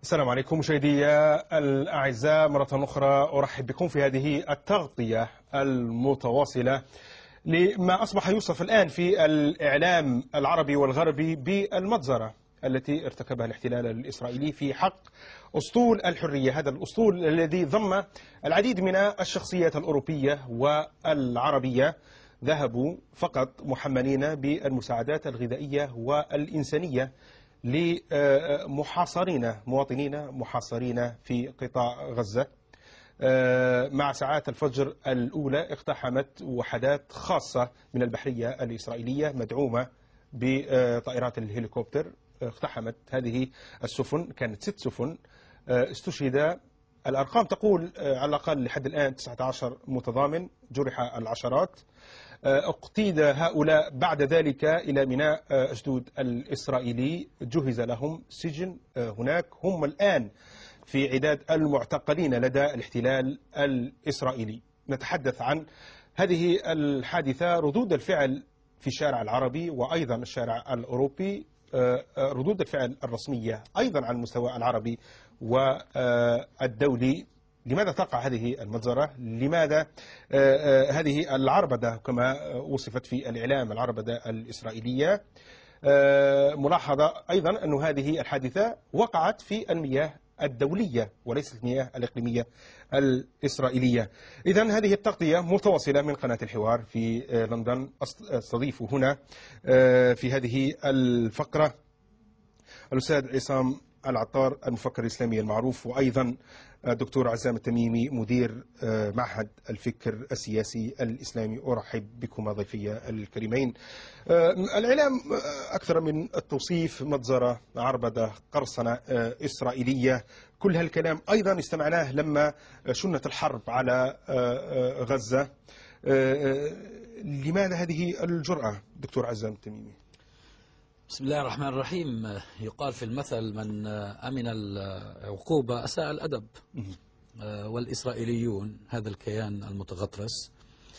السلام عليكم مشاهدي الأعزاء، مرة أخرى أرحب بكم في هذه التغطية المتواصلة لما أصبح يوصف الآن في الإعلام العربي والغربي بالمجزرة التي ارتكبها الاحتلال الإسرائيلي في حق أسطول الحرية. هذا الأسطول الذي ضم العديد من الشخصيات الأوروبية والعربية ذهبوا فقط محملين بالمساعدات الغذائية والإنسانية لمحاصرين مواطنين محاصرين في قطاع غزة. مع ساعات الفجر الأولى اقتحمت وحدات خاصة من البحرية الإسرائيلية مدعومة بطائرات الهليكوبتر، اقتحمت هذه السفن. كانت 6 سفن. استشهد، الأرقام تقول على الأقل لحد الآن 19 متضامن، جرح العشرات. اقتيد هؤلاء بعد ذلك إلى ميناء أشدود الإسرائيلي، جهز لهم سجن هناك. هم الآن في عداد المعتقلين لدى الاحتلال الإسرائيلي. نتحدث عن هذه الحادثة، ردود الفعل في الشارع العربي وأيضا الشارع الأوروبي، ردود الفعل الرسمية أيضا على المستوى العربي والدولي. لماذا تقع هذه المجزرة؟ لماذا هذه العربدة كما وصفت في الإعلام، العربدة الإسرائيلية؟ ملاحظة أيضا أن هذه الحادثة وقعت في المياه الدولية وليست المياه الإقليمية الإسرائيلية. إذن هذه التغطية متواصلة من قناة الحوار في لندن. أستضيف هنا في هذه الفقرة الأستاذ عصام العطار، المفكر الإسلامي المعروف، وأيضا دكتور عزام التميمي، مدير معهد الفكر السياسي الإسلامي. أرحب بكم ضيفي الكريمين. الإعلام أكثر من التوصيف مجزرة، عربدة، قرصنة إسرائيلية، كل هالكلام أيضا استمعناه لما شنت الحرب على غزة. لماذا هذه الجرأة دكتور عزام التميمي؟ بسم الله الرحمن الرحيم. يقال في المثل: من أمن العقوبة أساء الأدب. والإسرائيليون هذا الكيان المتغطرس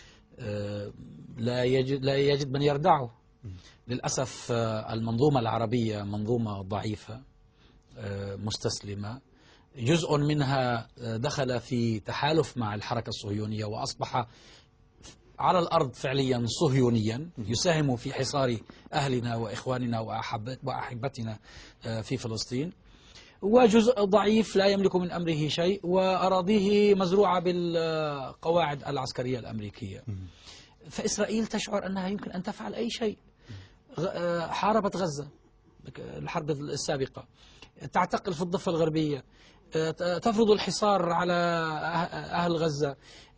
لا يجد من يردعه. للأسف المنظومة العربية منظومة ضعيفة مستسلمة، جزء منها دخل في تحالف مع الحركة الصهيونية وأصبح على الأرض فعليا صهيونيا، يساهم في حصار أهلنا وإخواننا وأحبتنا في فلسطين. وجزء ضعيف لا يملك من أمره شيء، وأراضيه مزروعة بالقواعد العسكرية الأمريكية. فإسرائيل تشعر أنها يمكن أن تفعل أي شيء. حاربت غزة الحرب السابقة، تعتقل في الضفة الغربية، تفرض الحصار على أهل غزة،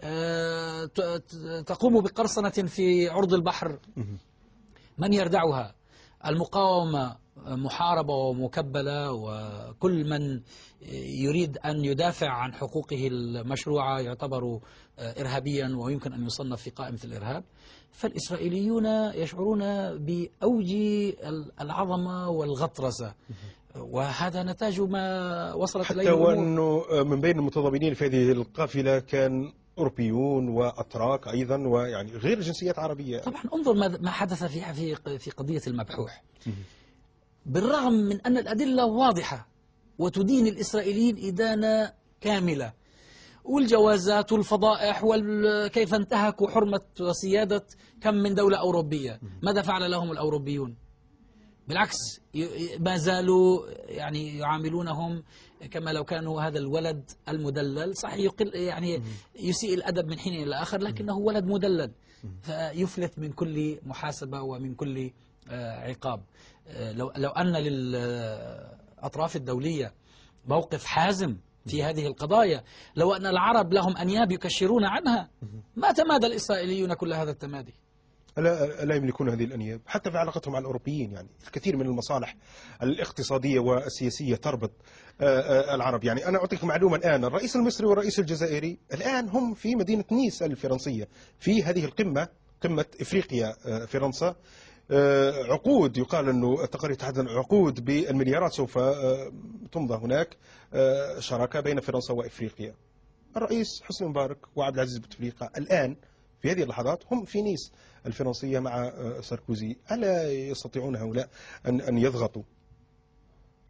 تقوم بقرصنة في عرض البحر. من يردعها؟ المقاومة محاربة ومكبلة، وكل من يريد أن يدافع عن حقوقه المشروعة يعتبر إرهابيا ويمكن أن يصنف في قائمة الإرهاب. فالإسرائيليون يشعرون بأوج العظمة والغطرسة، وهذا نتاج ما وصلت إليه حتى الأمور. وأنه من بين المتضامنين في هذه القافلة كان أوروبيون وأتراك أيضا، ويعني غير جنسيات عربية. طبعا انظر ما حدث في قضية المبحوح. بالرغم من أن الأدلة واضحة وتدين الإسرائيليين إدانة كاملة، والجوازات والفضائح وكيف انتهكوا حرمة وسيادة كم من دولة أوروبية، ماذا فعل لهم الأوروبيون؟ بالعكس، ما زالوا يعني يعاملونهم كما لو كانوا هذا الولد المدلل. صحيح يعني يسيء الأدب من حين إلى آخر، لكنه ولد مدلل فيفلت من كل محاسبة ومن كل عقاب. لو أن للأطراف الدولية موقف حازم في هذه القضايا، لو أن العرب لهم أنياب يكشرون عنها، ما تمادى الإسرائيليون كل هذا التمادي. لا يملكون هذه الأنياب حتى في علاقتهم مع الأوروبيين. يعني الكثير من المصالح الاقتصادية والسياسية تربط العرب. يعني أنا أعطيكم معلومة الآن: الرئيس المصري والرئيس الجزائري الآن هم في مدينة نيس الفرنسية في هذه القمة، قمة إفريقيا فرنسا. عقود، يقال أنه التقارير تحدث عن عقود بالمليارات سوف تمضى هناك، شراكة بين فرنسا وإفريقيا. الرئيس حسني مبارك وعبد العزيز بوتفليقة الآن في هذه اللحظات هم في نيس الفرنسية مع ساركوزي. ألا يستطيعون هؤلاء أن يضغطوا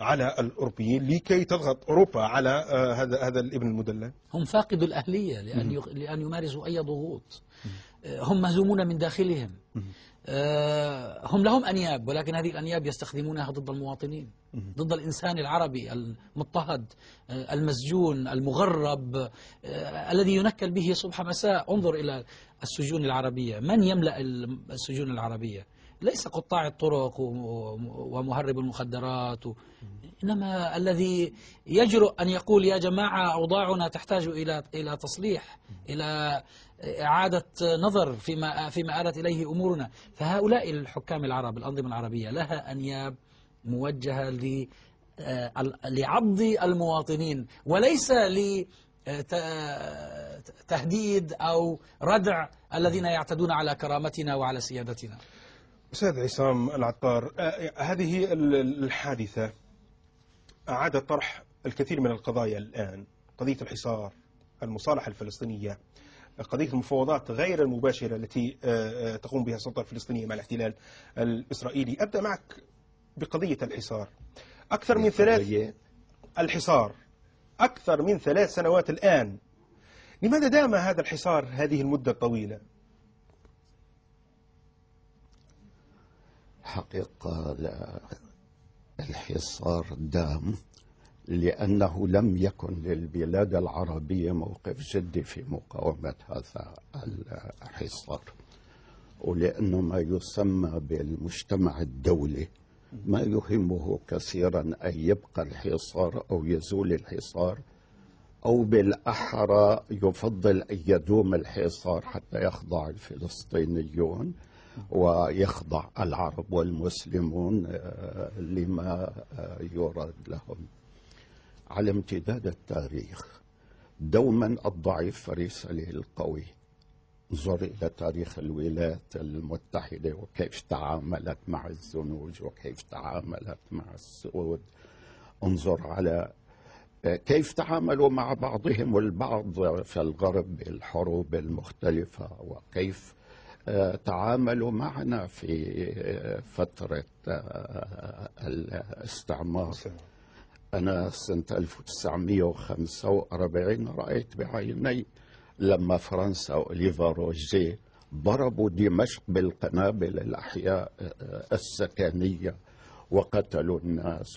على الأوروبيين لكي تضغط أوروبا على هذا الابن المدلل؟ هم فاقدوا الأهلية لأن يمارسوا أي ضغوط. هم مهزومون من داخلهم. هم لهم أنياب، ولكن هذه الأنياب يستخدمونها ضد المواطنين، ضد الإنسان العربي المضطهد المسجون المغرب الذي ينكل به صبح مساء. انظر إلى السجون العربية، من يملأ السجون العربية؟ ليس قطاع الطرق ومهرب المخدرات، إنما الذي يجرؤ أن يقول يا جماعة أوضاعنا تحتاج إلى تصليح، إلى إعادة نظر فيما آلت إليه أمورنا. فهؤلاء الحكام العرب، الأنظمة العربية لها أنياب موجهة لعض المواطنين، وليس لتهديد أو ردع الذين يعتدون على كرامتنا وعلى سيادتنا. أستاذ عصام العطار، هذه الحادثة أعادت طرح الكثير من القضايا الآن: قضية الحصار، المصالحة الفلسطينية، قضية المفاوضات غير المباشرة التي تقوم بها السلطة الفلسطينية مع الاحتلال الإسرائيلي. أبدأ معك بقضية الحصار. أكثر من 3 سنوات الآن. لماذا دام هذا الحصار هذه المدة الطويلة؟ حقيقة الحصار دام لأنه لم يكن للبلاد العربية موقف جدي في مقاومة هذا الحصار، ولأنه ما يسمى بالمجتمع الدولي ما يهمه كثيرا أن يبقى الحصار أو يزول الحصار، أو بالأحرى يفضل أن يدوم الحصار حتى يخضع الفلسطينيون ويخضع العرب والمسلمون لما يراد لهم. على امتداد التاريخ دوما الضعيف فريسة للقوي. انظر إلى تاريخ الولايات المتحدة وكيف تعاملت مع الزنوج وكيف تعاملت مع السود. انظر على كيف تعاملوا مع بعضهم البعض في الغرب بالحروب المختلفة، وكيف تعاملوا معنا في فترة الاستعمار. أنا سنة 1945 رأيت بعيني لما فرنسا وأوليفا روجيه ضربوا دمشق بالقنابل الأحياء السكنية وقتلوا الناس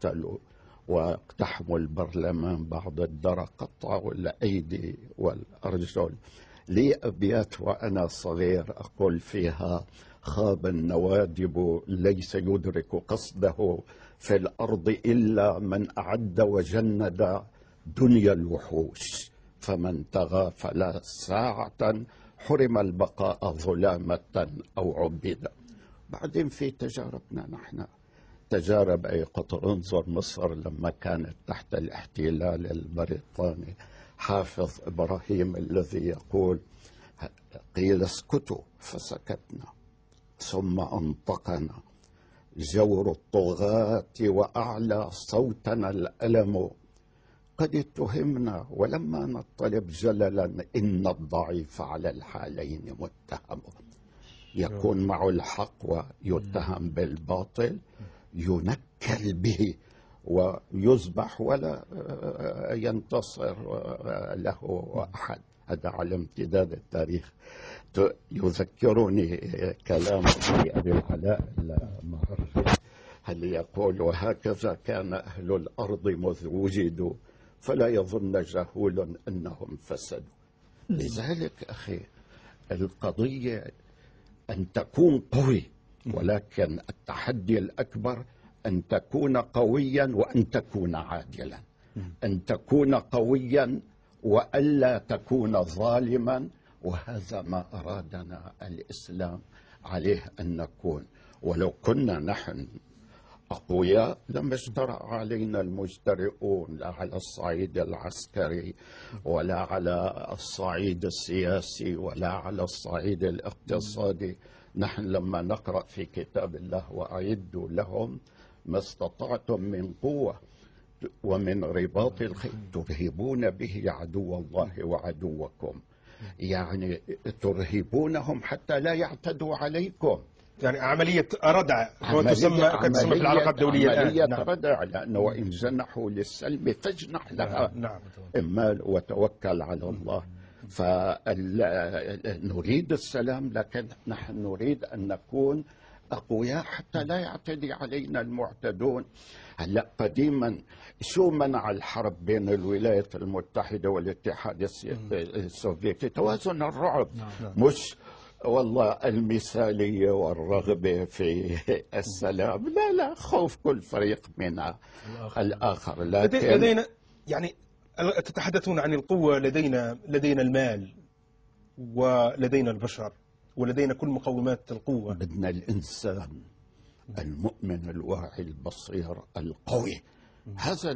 واقتحموا البرلمان بعد الدرى، قطعوا الأيدي والأرجل. لي أبيات وأنا صغير أقول فيها: خاب النوادب ليس يدرك قصده في الأرض إلا من أعد وجند دنيا الوحوش، فمن تغافل ساعة حرم البقاء ظلامة أو عبد. بعدين في تجاربنا نحن، تجارب أي قطر. انظر مصر لما كانت تحت الاحتلال البريطاني، حافظ إبراهيم الذي يقول: قيل اسكتوا فسكتنا ثم أنطقنا جور الطغاة وأعلى صوتنا الألم، قد اتهمنا ولما نطلب جللا إن الضعيف على الحالين متهم. يكون معه الحق ويتهم بالباطل، ينكل به ويذبح ولا ينتصر له أحد. هذا على امتداد التاريخ. يذكرني كلام أبي العلاء المهري، هل يقول: وهكذا كان أهل الأرض مذ وجدوا فلا يظن جهول أنهم فسدوا. لذلك أخي القضية أن تكون قوي، ولكن التحدي الأكبر أن تكون قويا وأن تكون عادلا، أن تكون قويا وألا تكون ظالما. وهذا ما أرادنا الإسلام عليه أن نكون. ولو كنا نحن أقوياء لما اجترأ علينا المجترئون، لا على الصعيد العسكري ولا على الصعيد السياسي ولا على الصعيد الاقتصادي. نحن لما نقرأ في كتاب الله: وأعدوا لهم ما استطعتم من قوة ومن رباط الخيل ترهبون به عدو الله وعدوكم، يعني ترهبونهم حتى لا يعتدوا عليكم. يعني عملية ردع تسمى في العلاقات الدولية عملية الآن. نعم. ردع، لأنه وإن جنحوا للسلم فاجنح لها. نعم. إما وتوكل على الله. فنريد السلام، لكن نحن نريد أن نكون أقوياء حتى لا يعتدي علينا المعتدون. هلا قديما شو منع الحرب بين الولايات المتحدة والاتحاد السوفيتي؟ توازن الرعب، مش والله المثالية والرغبة في السلام، لا، خوف كل فريق من الآخر. لكن لدينا يعني تتحدثون عن القوة، لدينا المال ولدينا البشر ولدينا كل مقومات القوة. بدنا الإنسان المؤمن الواعي البصير القوي. هذا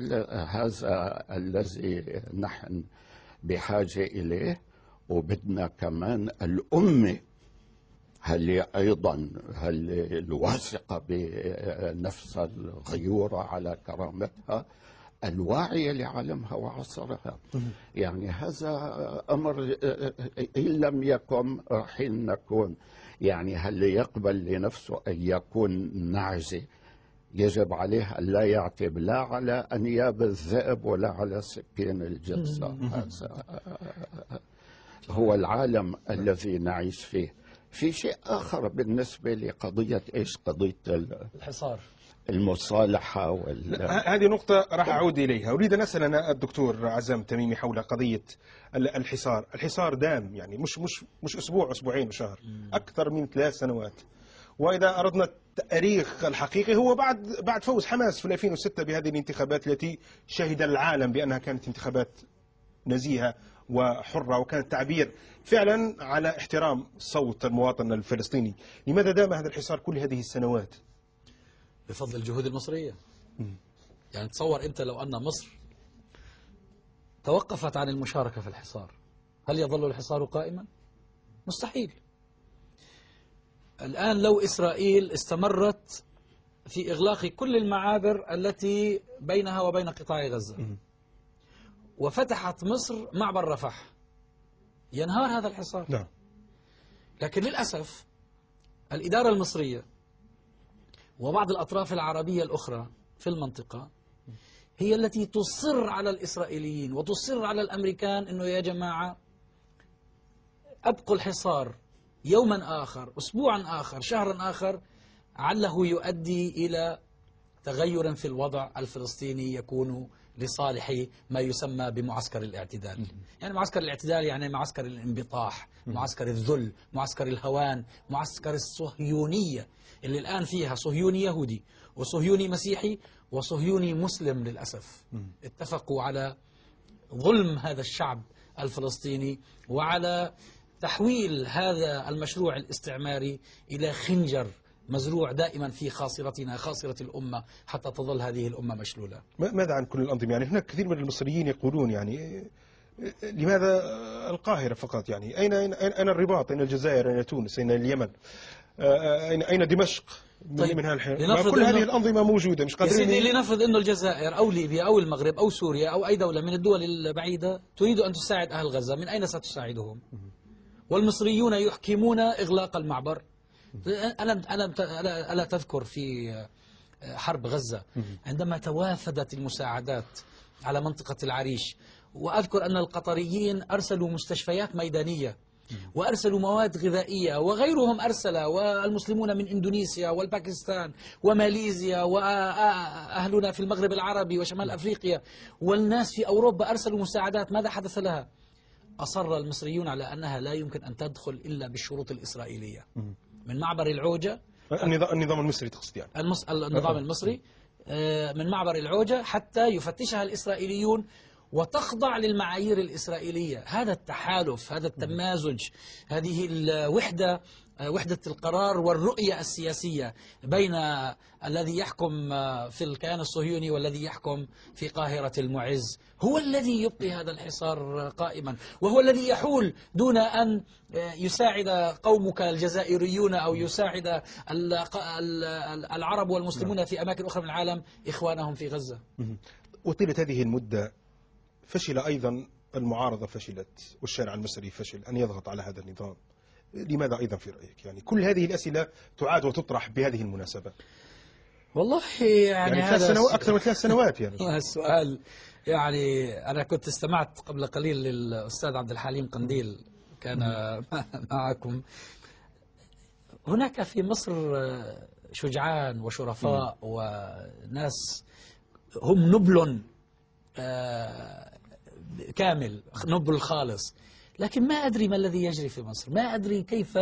الذي نحن بحاجة إليه. وبدنا كمان الأمة هل الواثقة بنفسها، الغيورة على كرامتها، الواعية لعالمها وعصرها. يعني هذا أمر إن لم يكن حين نكون. يعني هل يقبل لنفسه أن يكون نعجة؟ يجب عليه أن لا يعتب لا على أنياب الذئب ولا على سكين الجرسة. هذا هو العالم الذي نعيش فيه. في شيء آخر بالنسبة لقضية قضية الحصار، المصالحة هذه نقطة راح أعود إليها. أريد أن أسأل أنا الدكتور عزام تميمي حول قضية الحصار دام، يعني مش أسبوع، أسبوعين وشهر، أكثر من 3 سنوات. وإذا أردنا التاريخ الحقيقي هو بعد فوز حماس في 2006 بهذه الانتخابات التي شهد العالم بأنها كانت انتخابات نزيهة وحرة، وكانت تعبير فعلا على احترام صوت المواطن الفلسطيني. لماذا دام هذا الحصار كل هذه السنوات؟ بفضل الجهود المصرية. يعني تصور أنت لو أن مصر توقفت عن المشاركة في الحصار، هل يظل الحصار قائما؟ مستحيل. الآن لو إسرائيل استمرت في إغلاق كل المعابر التي بينها وبين قطاع غزة وفتحت مصر معبر رفح، ينهار هذا الحصار. نعم. لكن للأسف الإدارة المصرية وبعض الأطراف العربية الأخرى في المنطقة هي التي تصر على الإسرائيليين وتصر على الأمريكان أنه يا جماعة أبقوا الحصار يوما آخر، أسبوعا آخر، شهرا آخر، عله يؤدي إلى تغير في الوضع الفلسطيني يكون لصالح ما يسمى بمعسكر الاعتدال. يعني معسكر الاعتدال يعني معسكر الانبطاح، معسكر الذل، معسكر الهوان، معسكر الصهيونية اللي الآن فيها صهيوني يهودي وصهيوني مسيحي وصهيوني مسلم للأسف اتفقوا على ظلم هذا الشعب الفلسطيني وعلى تحويل هذا المشروع الاستعماري إلى خنجر مزروع دائما في خاصرتنا، خاصرة الأمة، حتى تظل هذه الأمة مشلولة. ماذا عن كل الأنظمة؟ يعني هناك كثير من المصريين يقولون يعني لماذا القاهرة فقط؟ يعني أين الرباط؟ أين الجزائر؟ أين تونس؟ أين اليمن؟ أين دمشق؟ طيب من كل هذه الأنظمة موجودة، مش قادرين. سيدي لنفرض أنه الجزائر أو ليبيا أو المغرب أو سوريا أو أي دولة من الدول البعيدة تريد أن تساعد أهل غزة، من أين ستساعدهم؟ والمصريون يحكمون إغلاق المعبر. ألا تذكر في حرب غزة عندما توافدت المساعدات على منطقة العريش، وأذكر أن القطريين أرسلوا مستشفيات ميدانية وأرسلوا مواد غذائية وغيرهم أرسل، والمسلمون من إندونيسيا والباكستان وماليزيا وأهلنا في المغرب العربي وشمال أفريقيا والناس في أوروبا أرسلوا مساعدات. ماذا حدث لها؟ أصر المصريون على أنها لا يمكن أن تدخل إلا بالشروط الإسرائيلية. من معبر العوجة، النظام المصري تقصد يعني؟ النظام المصري من معبر العوجة حتى يفتشها الإسرائيليون وتخضع للمعايير الإسرائيلية. هذا التحالف، هذا التمازج، هذه الوحدة، وحدة القرار والرؤية السياسية بين الذي يحكم في الكيان الصهيوني والذي يحكم في قاهرة المعز هو الذي يبقي هذا الحصار قائما، وهو الذي يحول دون أن يساعد قومك الجزائريون أو يساعد العرب والمسلمون في أماكن أخرى من العالم إخوانهم في غزة. وطيلة هذه المدة فشل أيضا المعارضة، فشلت، والشارع المصري فشل أن يضغط على هذا النظام. لماذا أيضا في رأيك؟ يعني كل هذه الأسئلة تعاد وتطرح بهذه المناسبة. والله يعني ثلاث هذا سنوات، أكثر من 3 سنوات يعني. السؤال، يعني أنا كنت استمعت قبل قليل للأستاذ عبد الحليم قنديل كان معكم. هناك في مصر شجعان وشرفاء وناس هم نبل كامل، نبل خالص، لكن ما أدري ما الذي يجري في مصر. ما أدري كيف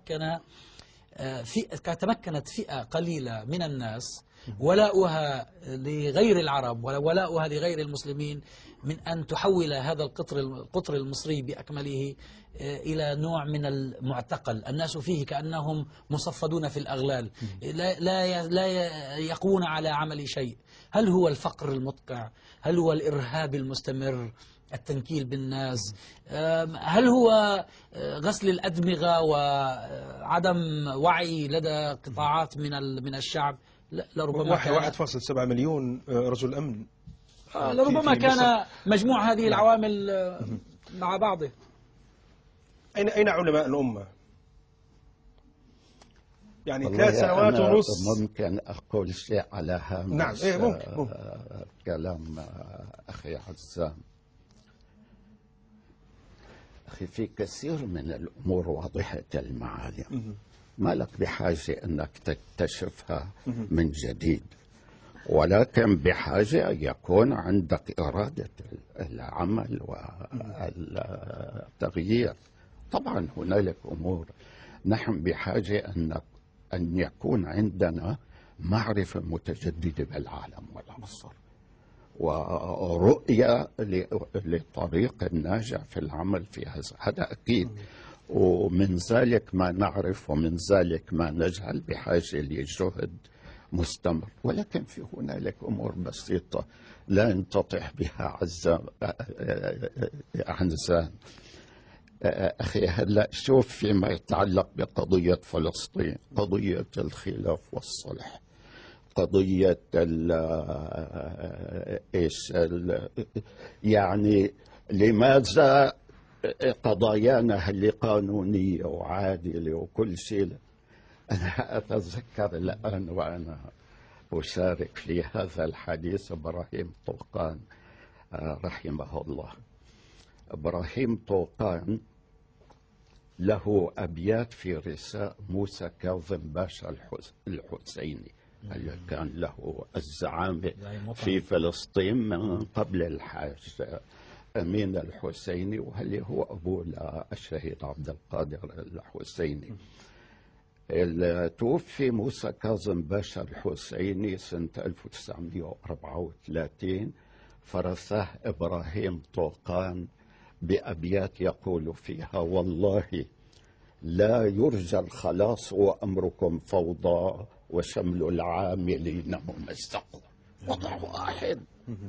تمكنت فئة قليلة من الناس ولاؤها لغير العرب ولاؤها لغير المسلمين من أن تحول هذا القطر المصري بأكمله إلى نوع من المعتقل. الناس فيه كأنهم مصفدون في الأغلال، لا يقوون على عمل شيء. هل هو الفقر المدقع؟ هل هو الإرهاب المستمر؟ التنكيل بالناس؟ هل هو غسل الأدمغة وعدم وعي لدى قطاعات من الشعب؟ لربما 1.7 مليون رجل أمن لربما في مصر. كان مجموع هذه العوامل مع بعضه. أين علماء الأمة؟ يعني 3 والله سنوات أنا ونص. ممكن أقول شيء على هامش نعم، ممكن. كلام أخي عزام. أخي، في كثير من الأمور واضحة المعالم، ما لك بحاجة أنك تكتشفها من جديد، ولكن بحاجة أن يكون عندك إرادة العمل والتغيير. طبعا هنالك أمور نحن بحاجة أن يكون عندنا معرفة متجددة بالعالم والعصر، ورؤية لطريق الناجع في العمل في هذا أكيد. ومن ذلك ما نعرف ومن ذلك ما نجعل بحاجة لجهد مستمر. ولكن في هنالك أمور بسيطة لا ينتطح بها عنزان. أخي، هلأ شوف فيما يتعلق بقضية فلسطين، قضية الخلاف والصلح، قضية يعني لماذا قضايانا اللي قانونية وعادلة وكل شيء. أنا أتذكر الآن وأنا أشارك في هذا الحديث إبراهيم طوقان رحمه الله. إبراهيم طوقان له أبيات في رثاء موسى كاظم باشا الحسيني اللي كان له الزعامة في فلسطين من قبل الحاج أمين الحسيني، وهل هو أبوه للشهيد عبد القادر الحسيني. توفي موسى كاظم باشا الحسيني سنة 1934، فرثاه إبراهيم طوقان بأبيات يقول فيها: والله لا يرجى الخلاص وأمركم فوضى، وشمل العاملين ممزق. وضع واحد.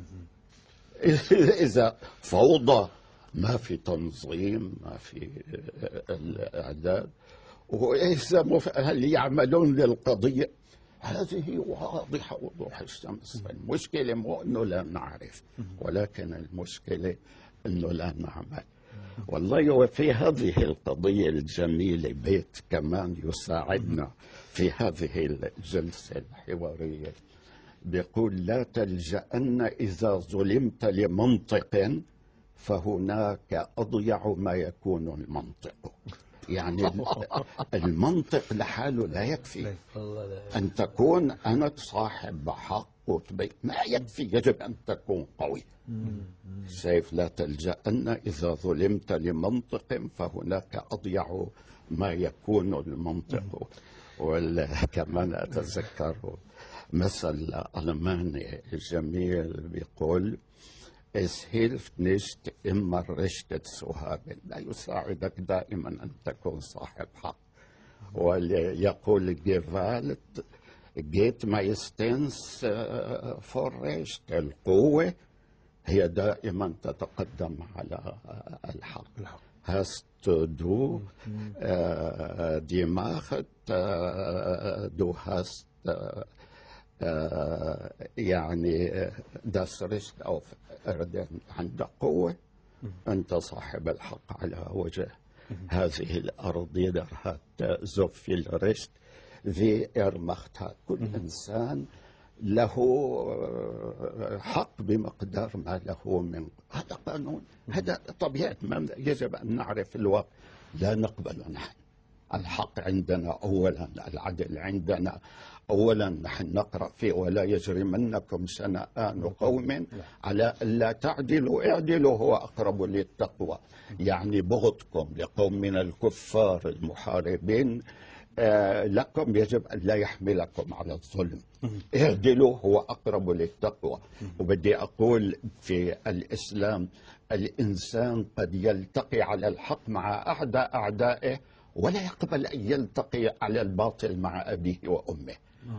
إذا فوضى، ما في تنظيم، ما في الإعداد، وإذا هل يعملون للقضية؟ هذه واضحة وضوح الشمس. المشكلة مو أنه لا نعرف، ولكن المشكلة أنه لا نعمل. والله وفي هذه القضية الجميلة بيت كمان يساعدنا في هذه الجلسة الحوارية، بيقول: لا تلجأن إذا ظلمت لمنطق، فهناك أضيع ما يكون المنطق. يعني المنطق لحاله لا يكفي. أن تكون أنت صاحب حق وتبين، ما يكفي، يجب أن تكون قوي. شايف؟ لا تلجأن إذا ظلمت لمنطق، فهناك أضيع ما يكون المنطق. وكمان أتذكر مثل ألماني جميل بيقول: Es hilft nicht immer recht zu haben. لا يساعدك دائما أن تكون صاحب حق. ويقول Gewalt geht meistens vor Recht. القوة هي دائما تتقدم على الحق. Hast du die Macht, du hast يعني das Recht auf Erden. عندك قوة، أنت صاحب الحق على وجه هذه الأرض يدرها زوفيل ريست في إرمختها. كل إنسان له حق بمقدار ما له من، هذا قانون، هذا طبيعة ما يجب أن نعرف الواقع. لا نقبل نحن. الحق عندنا أولا، العدل عندنا أولا. نحن نقرأ فيه ولا يجرمنكم شنآن قوم على ألا تعدلوا اعدلوا هو أقرب للتقوى. يعني بغضكم لقوم من الكفار المحاربين لكم يجب أن لا يحملكم على الظلم. اعدلوا هو أقرب للتقوى. وبدي أقول في الإسلام الإنسان قد يلتقي على الحق مع أعدائه ولا يقبل أن يلتقي على الباطل مع أبيه وأمه.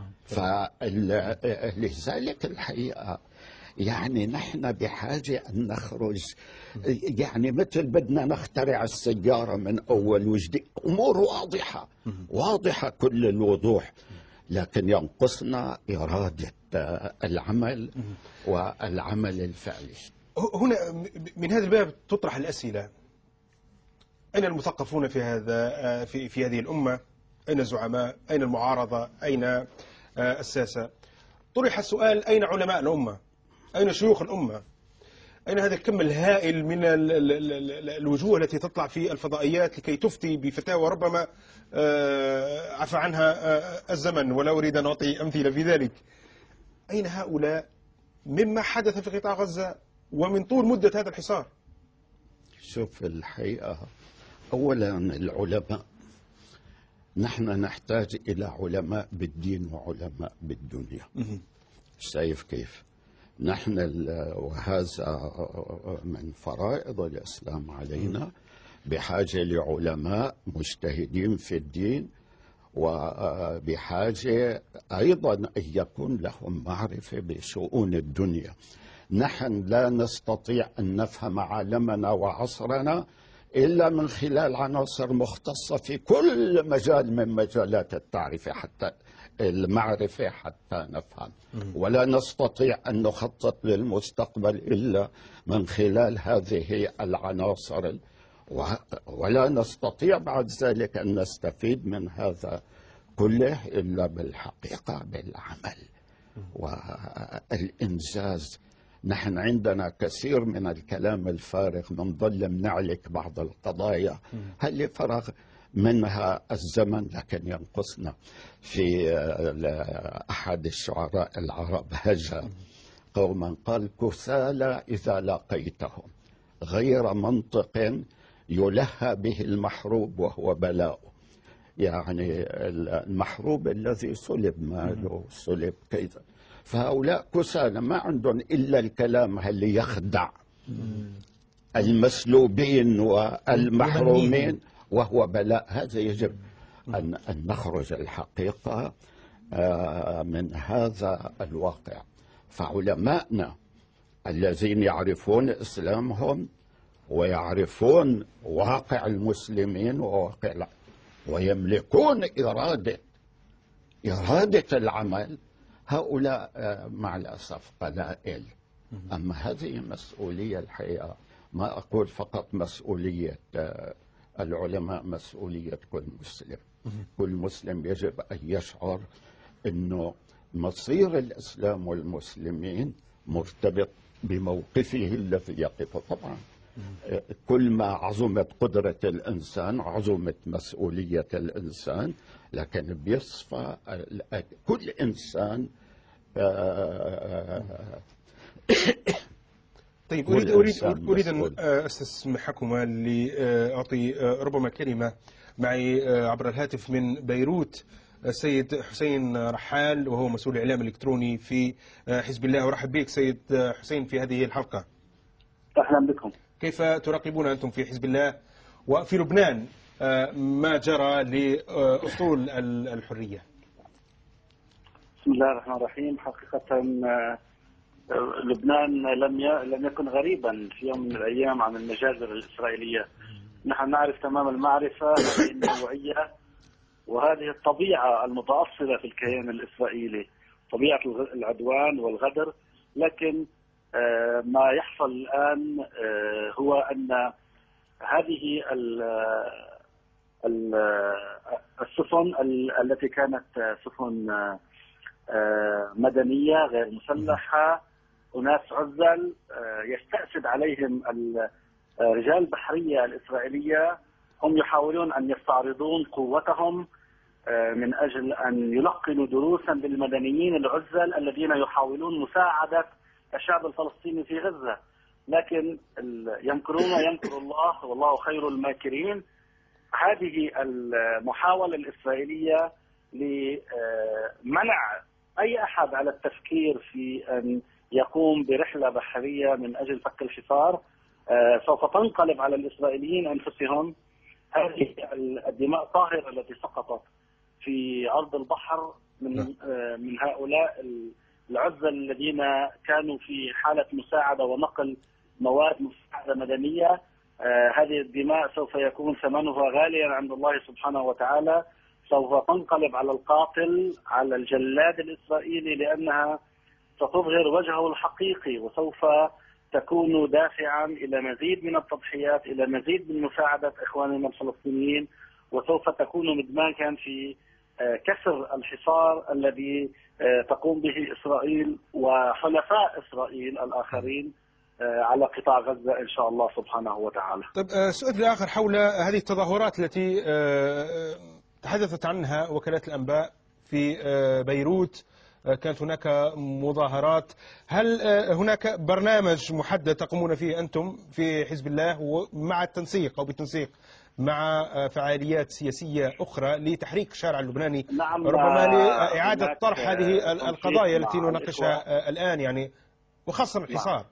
فلذلك الحقيقة يعني نحن بحاجة أن نخرج، يعني مثل بدنا نخترع السيارة من أول وجديد. أمور واضحة واضحة كل الوضوح، لكن ينقصنا إرادة العمل والعمل الفعلي. هنا من هذا الباب تطرح الأسئلة: أين المثقفون في هذا في هذه الأمة؟ أين الزعماء؟ أين المعارضة؟ أين الساسة؟ طرح السؤال: أين علماء الأمة؟ أين شيوخ الأمة؟ أين هذا الكم الهائل من الوجوه التي تطلع في الفضائيات لكي تفتي بفتاوى ربما عفى عنها الزمن، ولا أريد أن أعطي أمثلة في ذلك؟ أين هؤلاء مما حدث في قطاع غزة ومن طول مدة هذا الحصار؟ شوف الحقيقة، أولا العلماء، نحن نحتاج إلى علماء بالدين وعلماء بالدنيا. شايف كيف؟ نحن وهذا من فرائض الإسلام علينا، بحاجة لعلماء مجتهدين في الدين، وبحاجة أيضا أن يكون لهم معرفة بشؤون الدنيا. نحن لا نستطيع أن نفهم عالمنا وعصرنا إلا من خلال عناصر مختصة في كل مجال من مجالات المعرفة حتى نفهم، ولا نستطيع أن نخطط للمستقبل إلا من خلال هذه العناصر، ولا نستطيع بعد ذلك أن نستفيد من هذا كله إلا بالحقيقة بالعمل والإنجاز. نحن عندنا كثير من الكلام الفارغ، بنظل بنعلق بعض القضايا هل فرغ منها الزمن، لكن ينقصنا. في أحد الشعراء العرب هجا قوما قال: كسالى إذا لاقيتهم غير منطق يلهى به المحروب وهو بلاء. يعني المحروب الذي سلب ماله سلب كذا، فهؤلاء كسالى ما عندهم إلا الكلام اللي يخدع المسلوبين والمحرومين وهو بلاء. هذا يجب أن نخرج الحقيقة من هذا الواقع. فعلماءنا الذين يعرفون إسلامهم ويعرفون واقع المسلمين ويملكون إرادة العمل، هؤلاء مع الأسف قلائل. أما هذه مسؤولية الحقيقة، ما أقول فقط مسؤولية العلماء، مسؤولية كل مسلم. كل مسلم يجب أن يشعر أنه مصير الإسلام والمسلمين مرتبط بموقفه الذي يقف. طبعا كل ما عظمت قدرة الإنسان عظمت مسؤولية الإنسان، لكن بيصفى كل إنسان. طيب، أريد أن أستسمحكما لأعطي ربما كلمة معي عبر الهاتف من بيروت السيد حسين رحال، وهو مسؤول الإعلام الإلكتروني في حزب الله. أرحب بك سيد حسين في هذه الحلقة. أهلا بكم. كيف تراقبون أنتم في حزب الله وفي لبنان ما جرى لأسطول الحرية؟ بسم الله الرحمن الرحيم. حقيقة لبنان لم يكن غريبا في يوم من الأيام عن المجازر الإسرائيلية. نحن نعرف تمام المعرفة هذه النوعية وهذه الطبيعة المتأصلة في الكيان الإسرائيلي، طبيعة العدوان والغدر. لكن ما يحصل الآن هو أن هذه السفن التي كانت سفن مدنية غير مسلحة، أناس عزل يستأسد عليهم رجال البحرية الإسرائيلية، هم يحاولون أن يستعرضون قوتهم من أجل أن يلقنوا دروسا للمدنيين العزل الذين يحاولون مساعدة الشعب الفلسطيني في غزة، لكن يمكرون يمكر الله والله خير الماكرين. هذه المحاولة الإسرائيلية لمنع أي أحد على التفكير في أن يقوم برحلة بحرية من أجل فك الحصار سوف تنقلب على الإسرائيليين أنفسهم. هذه الدماء الطاهرة التي سقطت في أرض البحر من هؤلاء العزل الذين كانوا في حالة مساعدة ونقل مواد مساعدة مدنية، هذه الدماء سوف يكون ثمنها غاليا عند الله سبحانه وتعالى، سوف تنقلب على القاتل، على الجلاد الإسرائيلي، لأنها ستظهر وجهه الحقيقي وسوف تكون دافعا إلى مزيد من التضحيات، إلى مزيد من مساعدة إخواننا الفلسطينيين، وسوف تكون مدماجا في كسر الحصار الذي تقوم به إسرائيل وحلفاء إسرائيل الآخرين على قطاع غزة إن شاء الله سبحانه وتعالى. طيب، سؤال آخر حول هذه التظاهرات التي تحدثت عنها وكالات الأنباء في بيروت. كانت هناك مظاهرات، هل هناك برنامج محدد تقومون فيه أنتم في حزب الله مع التنسيق أو بالتنسيق مع فعاليات سياسية أخرى لتحريك الشارع اللبناني؟ نعم، ربما لإعادة طرح هذه القضايا التي نناقشها الآن، يعني وخاصة الحصار.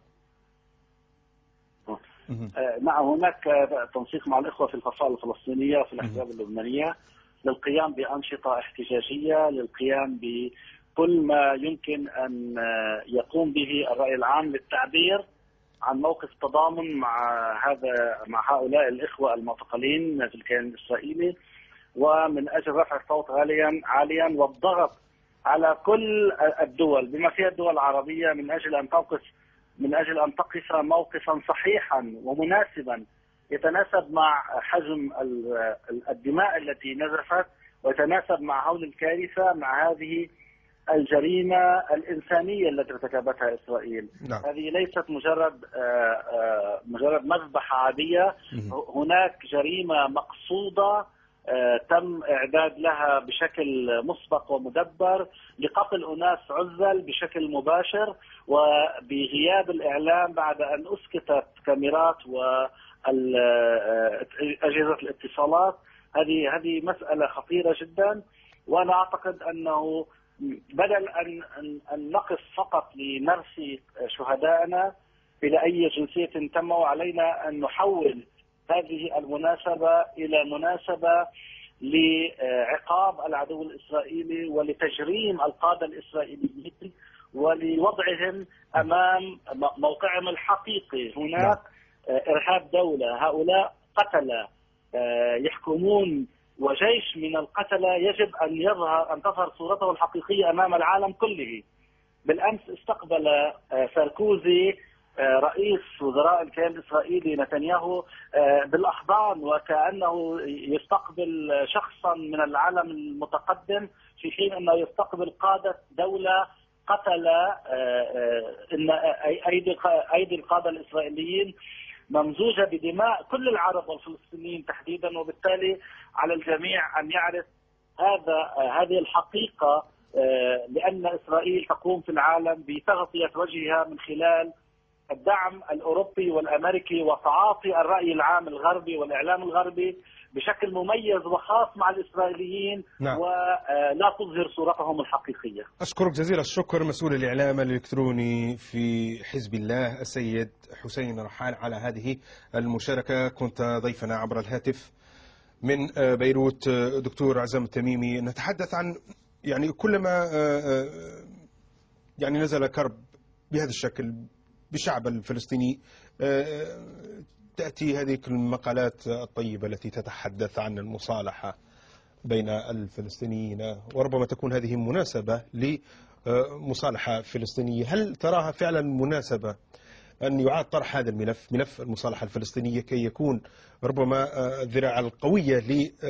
نعم، هناك تنسيق مع الإخوة في الفصائل الفلسطينية وفي الأحزاب اللبنانية للقيام بأنشطة احتجاجية، للقيام بكل ما يمكن أن يقوم به الرأي العام للتعبير عن موقف تضامن مع هؤلاء الإخوة المعتقلين في الكيان الإسرائيلي، ومن أجل رفع الصوت عاليا والضغط على كل الدول بما فيها الدول العربية من أجل أن تقف موقفا صحيحا ومناسبا يتناسب مع حجم الدماء التي نزفت، ويتناسب مع هول الكارثة، مع هذه الجريمة الإنسانية التي ارتكبتها إسرائيل. نعم. هذه ليست مجرد مذبحة عادية، هناك جريمة مقصودة تم إعداد لها بشكل مسبق ومدبر لقتل أناس عزل بشكل مباشر وبغياب الإعلام بعد أن أسكتت كاميرات وأجهزة الاتصالات. هذه مسألة خطيرة جدا، وأنا أعتقد أنه بدل أن نقف فقط لنرثي شهدائنا إلى أي جنسية تموا، علينا أن نحول هذه المناسبة إلى مناسبة لعقاب العدو الإسرائيلي ولتجريم القادة الإسرائيليين ولوضعهم أمام موقعهم الحقيقي. هناك إرهاب دولة، هؤلاء قتلة يحكمون، وجيش من القتلة يجب أن تظهر صورته الحقيقية أمام العالم كله. بالأمس استقبل ساركوزي رئيس وزراء الكيان الإسرائيلي نتنياهو بالأحضان وكأنه يستقبل شخصا من العالم المتقدم، في حين أنه يستقبل قادة دولة قتل إن أيدي القادة الإسرائيليين ممزوجة بدماء كل العرب والفلسطينيين تحديدا. وبالتالي على الجميع أن يعرف هذه الحقيقة، لأن إسرائيل تقوم في العالم بتغطية وجهها من خلال الدعم الأوروبي والأمريكي وتعاطي الرأي العام الغربي والإعلام الغربي بشكل مميز وخاص مع الإسرائيليين. نعم. ولا تظهر صورتهم الحقيقية. أشكرك جزيل الشكر مسؤول الإعلام الإلكتروني في حزب الله السيد حسين رحال على هذه المشاركة. كنت ضيفنا عبر الهاتف من بيروت. دكتور عزام التميمي، نتحدث عن يعني كلما يعني نزل كرب بهذا الشكل بالشعب الفلسطيني تأتي هذه المقالات الطيبة التي تتحدث عن المصالحة بين الفلسطينيين، وربما تكون هذه مناسبة لمصالحة فلسطينية. هل تراها فعلا مناسبة أن يعاد طرح هذا الملف، ملف المصالحة الفلسطينية، كي يكون ربما الذراع القوية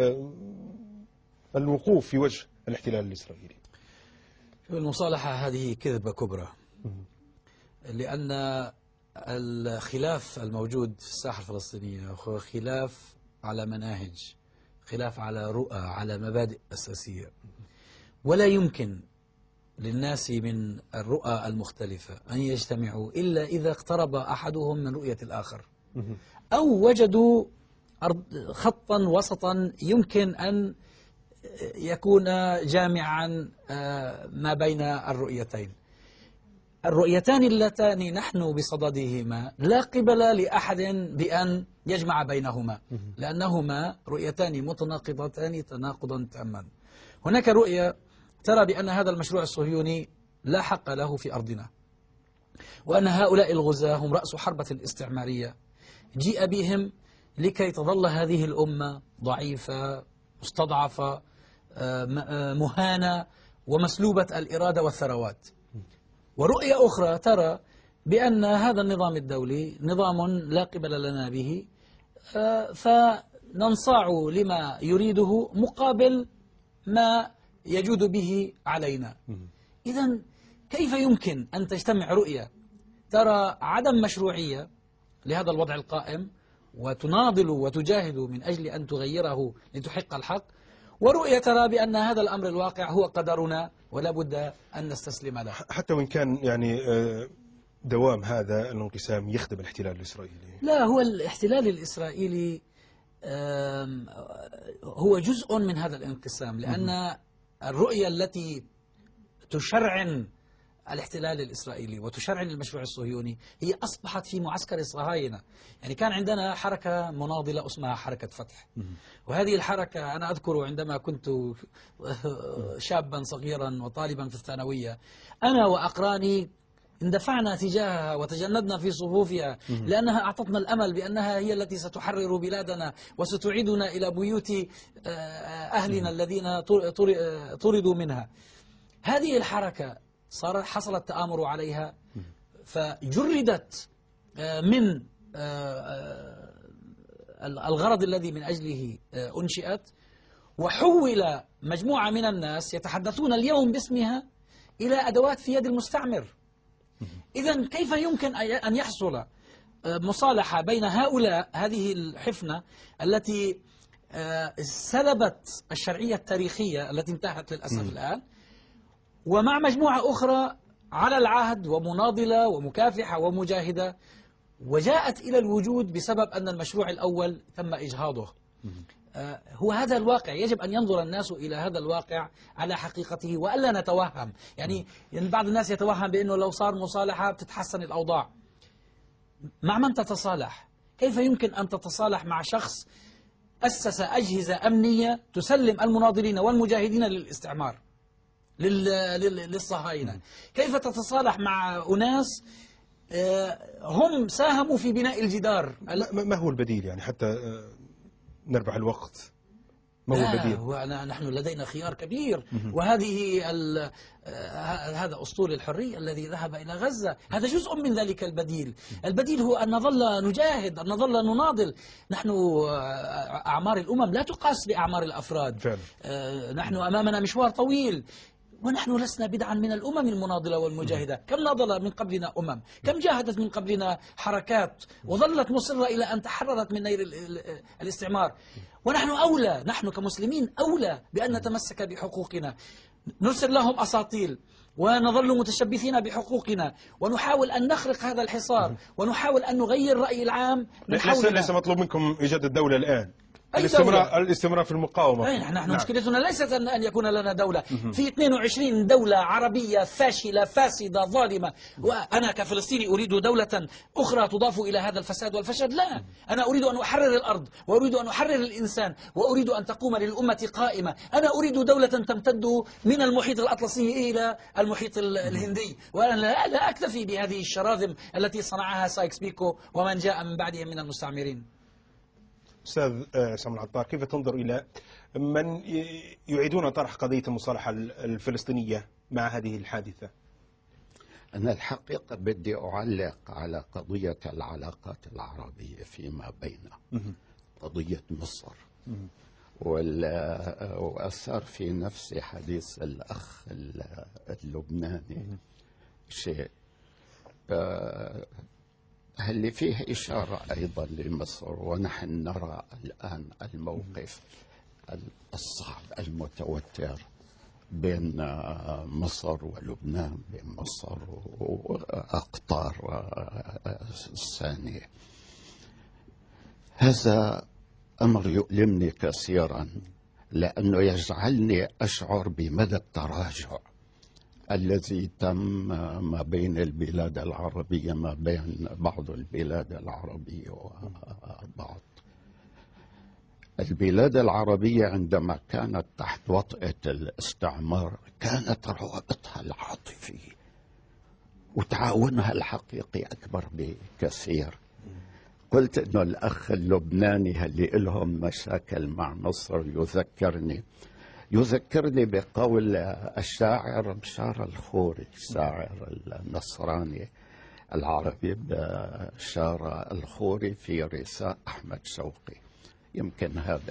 للوقوف في وجه الاحتلال الإسرائيلي؟ المصالحة هذه كذبة كبرى، لأن الخلاف الموجود في الساحة الفلسطينية هو خلاف على مناهج، خلاف على رؤى، على مبادئ أساسية، ولا يمكن للناس من الرؤى المختلفة أن يجتمعوا إلا إذا اقترب أحدهم من رؤية الآخر، أو وجدوا خطا وسطا يمكن أن يكون جامعا ما بين الرؤيتين. الرؤيتان اللتان نحن بصددهما لا قبل لأحد بأن يجمع بينهما، لأنهما رؤيتان متناقضتان تناقضا تاما. هناك رؤية ترى بأن هذا المشروع الصهيوني لا حق له في أرضنا، وأن هؤلاء الغزاة هم رأس حربة استعمارية جيء بهم لكي تظل هذه الأمة ضعيفة مستضعفة مهانة ومسلوبة الإرادة والثروات. ورؤية أخرى ترى بأن هذا النظام الدولي نظام لا قبل لنا به، فننصاع لما يريده مقابل ما يجود به علينا. إذن كيف يمكن أن تجتمع رؤية ترى عدم مشروعية لهذا الوضع القائم وتناضل وتجاهد من أجل أن تغيره لتحق الحق، ورؤية ترى بأن هذا الأمر الواقع هو قدرنا ولا بد أن نستسلم له؟ حتى وإن كان يعني دوام هذا الانقسام يخدم الاحتلال الإسرائيلي. لا، هو الاحتلال الإسرائيلي هو جزء من هذا الانقسام، لأن الرؤية التي تشرعن الاحتلال الإسرائيلي وتشرعن المشروع الصهيوني هي أصبحت في معسكر الصهاينة. يعني كان عندنا حركة مناضلة اسمها حركة فتح، وهذه الحركة أنا أذكر عندما كنت شابا صغيرا وطالبا في الثانوية أنا وأقراني اندفعنا تجاهها وتجندنا في صفوفها، لأنها أعطتنا الأمل بأنها هي التي ستحرر بلادنا وستعيدنا إلى بيوت أهلنا الذين طردوا منها. هذه الحركة حصل التآمر عليها، فجردت من الغرض الذي من أجله أنشئت، وحول مجموعة من الناس يتحدثون اليوم باسمها إلى أدوات في يد المستعمر. إذن كيف يمكن أن يحصل مصالحة بين هؤلاء، هذه الحفنة التي سلبت الشرعية التاريخية التي انتهت للأسف الآن، ومع مجموعة أخرى على العهد ومناضلة ومكافحة ومجاهدة، وجاءت إلى الوجود بسبب أن المشروع الأول تم إجهاضه؟ هو هذا الواقع، يجب أن ينظر الناس إلى هذا الواقع على حقيقته وألا نتوهم. يعني بعض الناس يتوهم بأنه لو صار مصالحة بتتحسن الأوضاع. مع من تتصالح؟ كيف يمكن أن تتصالح مع شخص أسس أجهزة أمنية تسلم المناضلين والمجاهدين للاستعمار للصهاينة؟ كيف تتصالح مع أناس هم ساهموا في بناء الجدار؟ ما هو البديل يعني حتى نربح الوقت؟ ما هو البديل؟ نحن لدينا خيار كبير، وهذه هذا أسطول الحرية الذي ذهب إلى غزة، هذا جزء من ذلك البديل. البديل هو أن نظل نجاهد، أن نظل نناضل. نحن أعمار الأمم لا تقاس بأعمار الأفراد فعلا. نحن أمامنا مشوار طويل، ونحن لسنا بدعا من الأمم المناضلة والمجاهدة. كم ناضل من قبلنا أمم، كم جاهدت من قبلنا حركات وظلت مصرة إلى أن تحررت من نير الاستعمار. ونحن أولى، نحن كمسلمين أولى بأن نتمسك بحقوقنا، نرسل لهم أساطيل ونظل متشبثين بحقوقنا، ونحاول أن نخرق هذا الحصار، ونحاول أن نغير رأي العام من حولنا. ليس مطلوب منكم إيجاد الدولة الآن، الاستمرار في المقاومة. نحن مشكلتنا ليست أن يكون لنا دولة. في 22 دولة عربية فاشلة فاسدة ظالمة، وأنا كفلسطيني أريد دولة أخرى تضاف إلى هذا الفساد والفشل؟ لا، أنا أريد أن أحرر الأرض، وأريد أن أحرر الإنسان، وأريد أن تقوم للأمة قائمة. أنا أريد دولة تمتد من المحيط الأطلسي إلى المحيط الهندي، وأنا لا أكتفي بهذه الشراذم التي صنعها سايكس بيكو ومن جاء من بعدهم من المستعمرين. أستاذ عصام العطار، كيف تنظر إلى من يعيدون طرح قضية المصالحة الفلسطينية مع هذه الحادثة؟ أنا الحقيقة بدي أعلق على قضية العلاقات العربية فيما بيننا، قضية مصر. وأثار في نفسي حديث الأخ اللبناني شيء اللي فيه إشارة أيضا لمصر، ونحن نرى الآن الموقف الصعب المتوتر بين مصر ولبنان، بين مصر وأقطار ثانية. هذا أمر يؤلمني كثيرا، لأنه يجعلني أشعر بمدى التراجع الذي تم ما بين البلاد العربية، ما بين بعض البلاد العربية وبعض البلاد العربية. عندما كانت تحت وطأة الاستعمار كانت روابطها العاطفي وتعاونها الحقيقي أكبر بكثير. قلت إنه الأخ اللبناني اللي لهم مشاكل مع مصر يذكرني بقول الشاعر بشار الخوري، الشاعر النصراني العربي بشار الخوري، في رثاء أحمد شوقي، يمكن هذا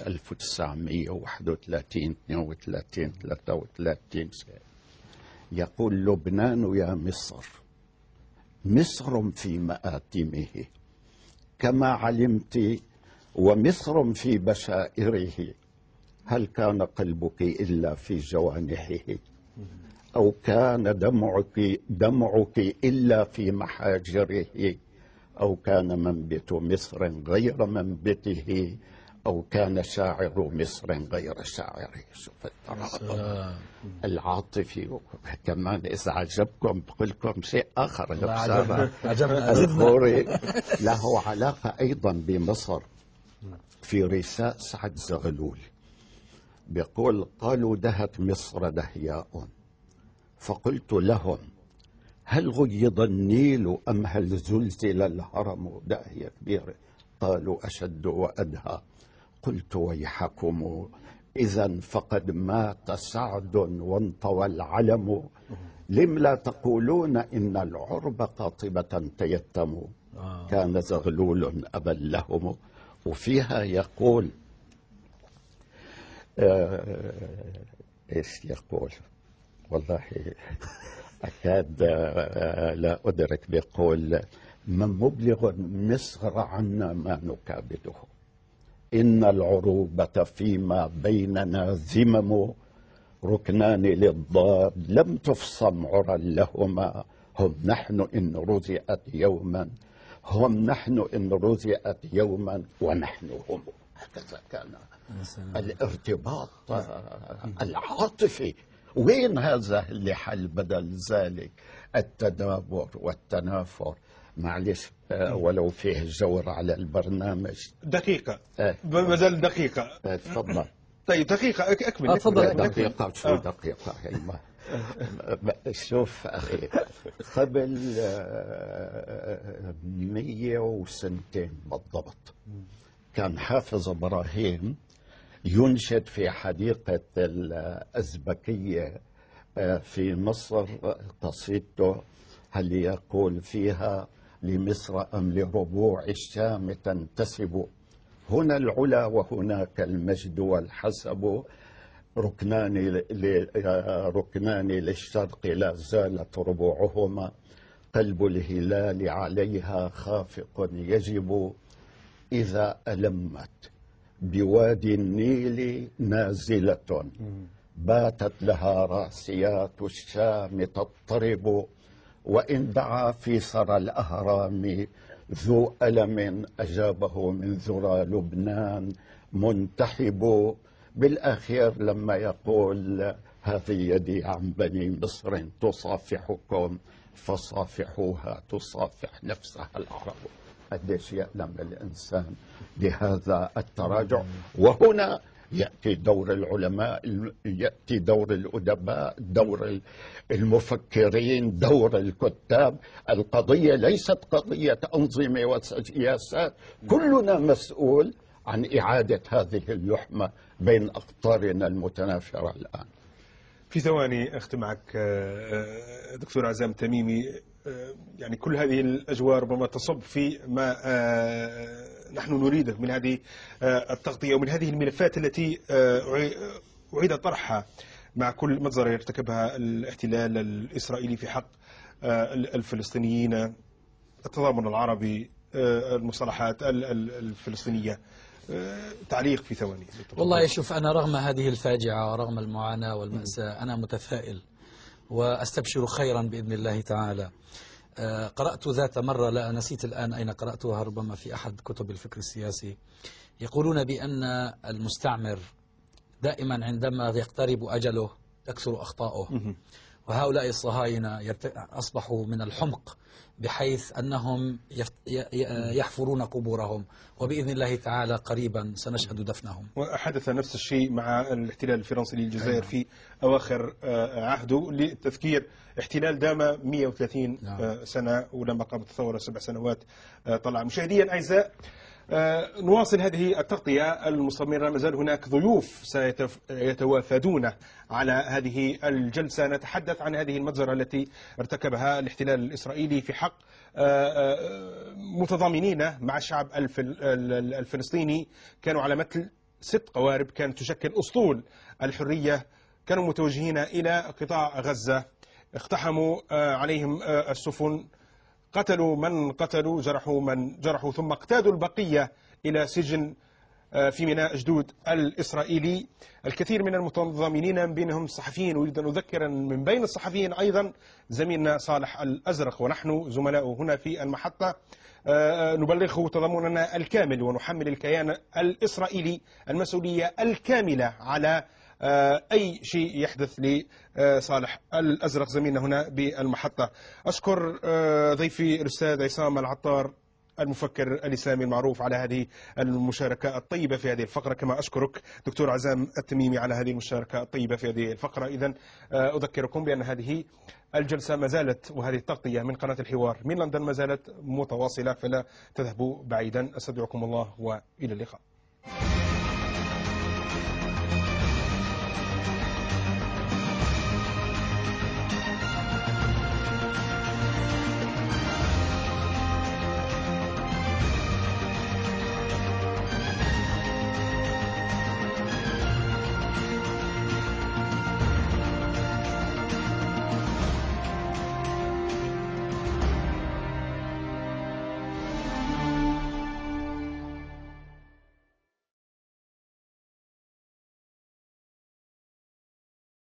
1931 32 33 يقول: لبنان يا مصر، مصر في مآتمه كما علمت، ومصر في بشائره، هل كان قلبك إلا في جوانحه، أو كان دمعك إلا في محاجره، أو كان منبت مصر غير منبته، أو كان شاعر مصر غير شاعره. شوف الترابط العاطفي. كمان إذا عجبكم بقول لكم شيء آخر، الخوري له علاقة أيضا بمصر. في رثاء سعد زغلول بيقول: قالوا دهت مصر دهياء، فقلت لهم هل غيض النيل أم هل زلزل الهرم؟ داهية كبيرة. قالوا أشد وأدهى. قلت ويحكم، إذا فقد مات سعد وانطوى العلم، لم لا تقولون إن العرب قاطبة تيتم، كان زغلول أبا لهم. وفيها يقول إيش يقول؟ والله أكاد لا أدرك. بيقول: من مبلغ مصر عنا ما نكابده، إن العروبة فيما بيننا ذمم، ركنان للضاد لم تفصم عرى لهما، هم نحن إن رزئت يوما، هم نحن إن رزئت يوما ونحن هم. هكذا كان الارتباط العاطفي. وين هذا اللي حل بدل ذلك التدابر والتنافر؟ معلش ولو فيه جور على البرنامج. دقيقة بدل دقيقة. تفضل. طيب دقيقة أكمل. تفضل. دقيقة شو دقيقة؟ شوف أخي، قبل 102 بالضبط كان حافظ إبراهيم ينشد في حديقة الأزبكية في مصر قصيدته هل يقول فيها: لمصر أم لربوع الشام تنتسب، هنا العلا وهناك المجد والحسب، ركنان للشرق لا زالت ربوعهما، قلب الهلال عليها خافق يجب، إذا ألمت بوادي النيل نازلة، باتت لها راسيات الشام تضطرب، وإن دعا في سرى الأهرام ذو ألم أجابه من ذرى لبنان منتحب. بالأخير لما يقول: هذه يدي عن بني مصر تصافحكم، فصافحوها تصافح نفسها العرب. قديش يألم الإنسان بهذا التراجع. وهنا يأتي دور العلماء، يأتي دور الأدباء، دور المفكرين، دور الكتاب. القضية ليست قضية أنظمة وسياسات، كلنا مسؤول عن إعادة هذه اللحمة بين أقطارنا المتنافرة الآن. في ثواني أختم معك دكتور عزام التميمي. يعني كل هذه الأجواء ربما تصب في ما نحن نريده من هذه التغطية ومن هذه الملفات التي أعيد طرحها مع كل مجزرة يرتكبها الاحتلال الإسرائيلي في حق الفلسطينيين، التضامن العربي، المصطلحات الفلسطينية. تعليق في ثواني. والله شوف، أنا رغم هذه الفاجعة ورغم المعاناة والمأساة أنا متفائل وأستبشر خيرا بإذن الله تعالى. قرأت ذات مرة، لا نسيت الآن أين قرأتها، ربما في أحد كتب الفكر السياسي، يقولون بأن المستعمر دائما عندما يقترب أجله تكثر أخطاؤه، وهؤلاء الصهاينة أصبحوا من الحمق بحيث أنهم يحفرون قبورهم، وبإذن الله تعالى قريبا سنشهد دفنهم. وحدث نفس الشيء مع الاحتلال الفرنسي للجزائر في أواخر عهده. للتذكير، احتلال دام 130 سنة، ولما قامت الثورة 7 سنوات طلع. مشاهدينا أعزاء، نواصل هذه التغطية المستمرة. ما زال هناك ضيوف سيتوافدون على هذه الجلسة. نتحدث عن هذه المجزرة التي ارتكبها الاحتلال الإسرائيلي في حق متضامنين مع الشعب الفلسطيني. كانوا على مثل 6 قوارب كانت تشكل أسطول الحرية، كانوا متوجهين إلى قطاع غزة، اقتحموا عليهم السفن، قتلوا من قتلوا، جرحوا من جرحوا، ثم اقتادوا البقية إلى سجن في ميناء جدود الإسرائيلي. الكثير من المتضامنين من بينهم صحفيين. أريد أن أذكر من بين الصحفيين أيضا زميلنا صالح الأزرق، ونحن زملاء هنا في المحطة نبلغه تضامننا الكامل، ونحمل الكيان الإسرائيلي المسؤولية الكاملة على أي شيء يحدث لصالح الأزرق زميلنا هنا بالمحطة. أشكر ضيفي الأستاذ عصام العطار المفكر الإسلامي المعروف على هذه المشاركة الطيبة في هذه الفقرة، كما أشكرك دكتور عزام التميمي على هذه المشاركة الطيبة في هذه الفقرة. إذن أذكركم بأن هذه الجلسة ما زالت، وهذه التغطية من قناة الحوار من لندن ما زالت متواصلة، فلا تذهبوا بعيدا. أستودعكم الله وإلى اللقاء.